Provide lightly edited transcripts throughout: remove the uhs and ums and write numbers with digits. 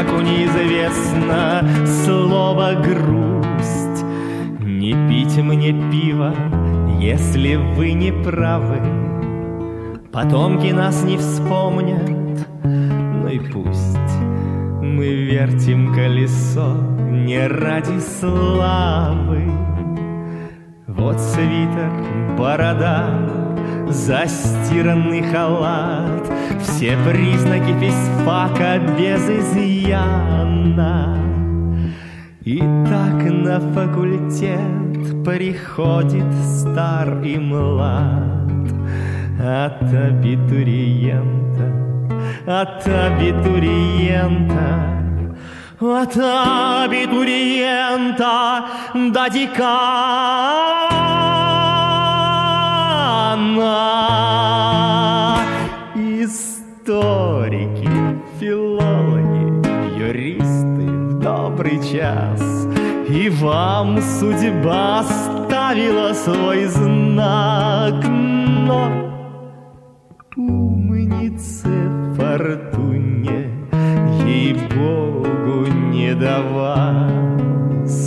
знаку неизвестно слово грусть. Не пить мне пиво, если вы не правы. Потомки нас не вспомнят, ну и пусть. Мы вертим колесо не ради славы. Вот свитер, борода, застиранный халат, все признаки физфака без изъяна. И так на факультет приходит стар и млад. От абитуриента, от абитуриента, от абитуриента до декана. Историки, филологи, юристы, в добрый час. И вам судьба оставила свой знак, но умнице фортуне, ей-богу, не до вас.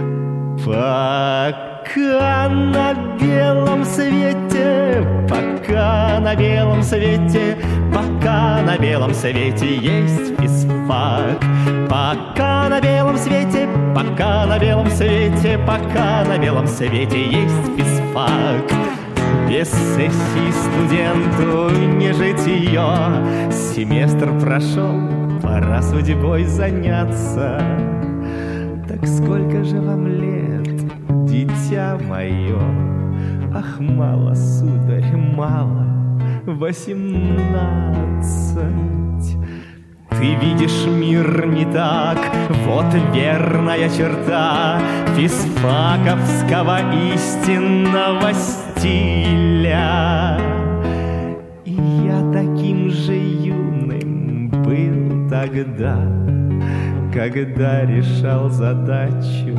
Пока на белом свете, пока на белом свете, пока на белом свете есть физфак. Пока на белом свете, пока на белом свете, пока на белом свете есть физфак. Без сессии студенту не житье. Семестр прошел, пора судьбой заняться. Так сколько же вам лет, дитя мое? Ах, мало, сударь, мало, 18. Ты видишь мир не так, вот верная черта физфаковского истинного стиля. И я таким же юным был тогда, когда решал задачу,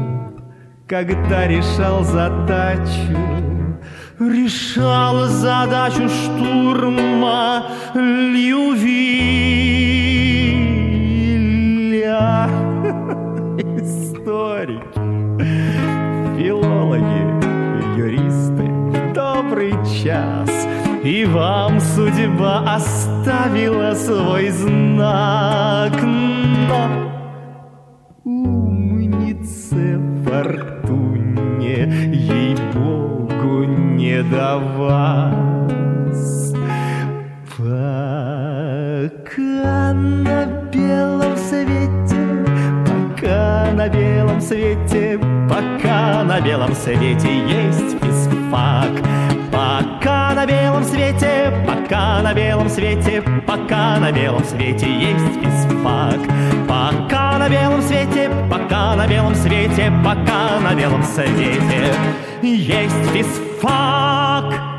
решал задачу штурма Льювиля. Историки, филологи, юристы, добрый час. И вам судьба оставила свой знак, но умнице фортуне, ей-богу, не до вас. Пока на белом свете, пока на белом свете, пока на белом свете есть физфак. Пока на белом свете, пока на белом свете, пока на белом свете есть физфак. Пока на белом свете, пока на белом свете, пока на белом свете есть физфак.